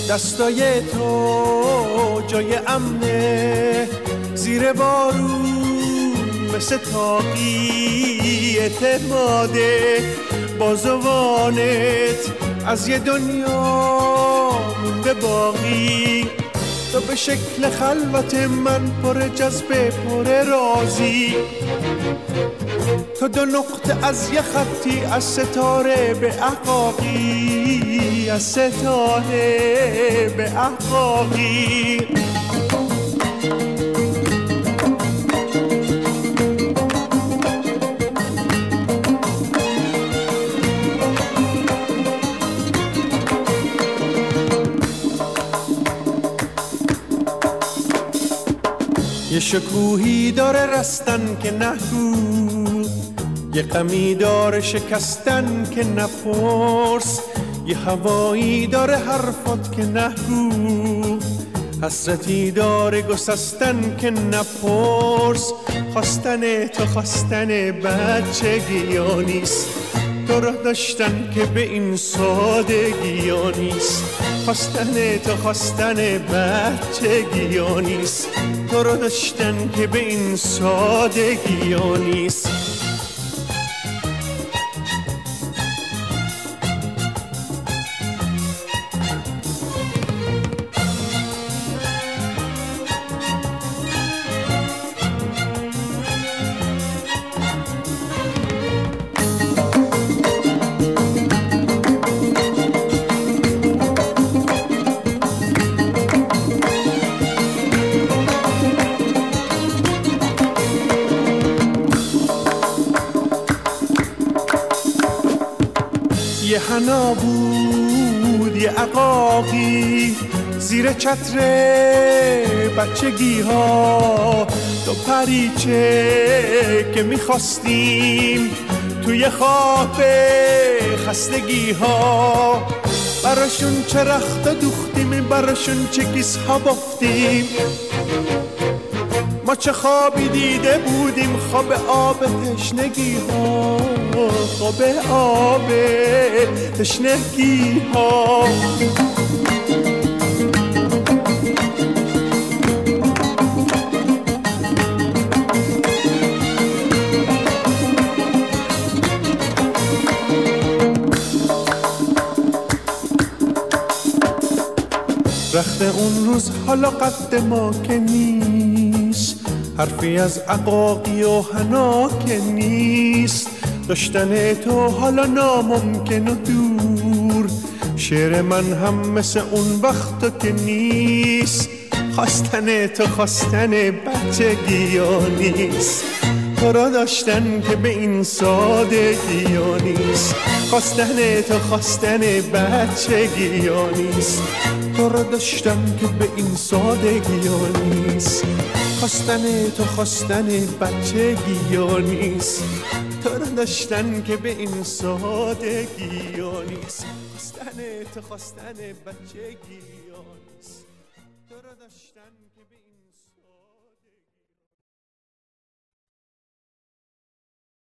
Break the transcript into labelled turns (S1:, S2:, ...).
S1: دستای تو جای امنه، زیر بارون مثل تاقی اعتماده، بازوانت از یه دنیا مونده باقی. تو به شکل خلوت من پر جذبه پر رازی، تو دو نقطه از یه خطی از ستاره به احقاقی، از ستاره به احقاقی. یه شکوهی داره رستن که نگو، یه غمی داره شکستن که نپرس، یه هوایی داره حرفات که نگو، حسرتی داره گسستن که نپرس. خواستن تو خواستن بچگی ها نیست، تو راه داشتن که به این سادگی ها نیست. خواستن تو خواستن بچگی ها نیست، تو راه داشتن که به این سادگی ها نیست. یه حنا بود یه عقاقی زیر چتر بچگی ها، تو پریچه که میخواستیم توی خواب خستگی ها. براشون چه رخت دوختیم، براشون چه کیس ها بافتیم، ما چه خوابی دیده بودیم، خواب آب تشنگی ها، خواب آب تشنگی ها. رخت اون روز حالا قد ما که نیست، حرفی از عقاقی و حنا که نیست. داشتن تو حالا ناممکن و دور، شعر من هم مثل اون وقتا که نیست. خواستن تو خواستن بچگی ها نیست، تو را داشتن که به این سادگی ها نیست. خواستن تو خواستن بچگی ها نیست، تو را داشتن که به این سادگی ها نیست. خواستن تو خواستن بچگی ها نیست، تو را داشتن که به این سادگی ها نیست. خواستن تو خواستن بچگی ها نیست، تو را داشتن که به این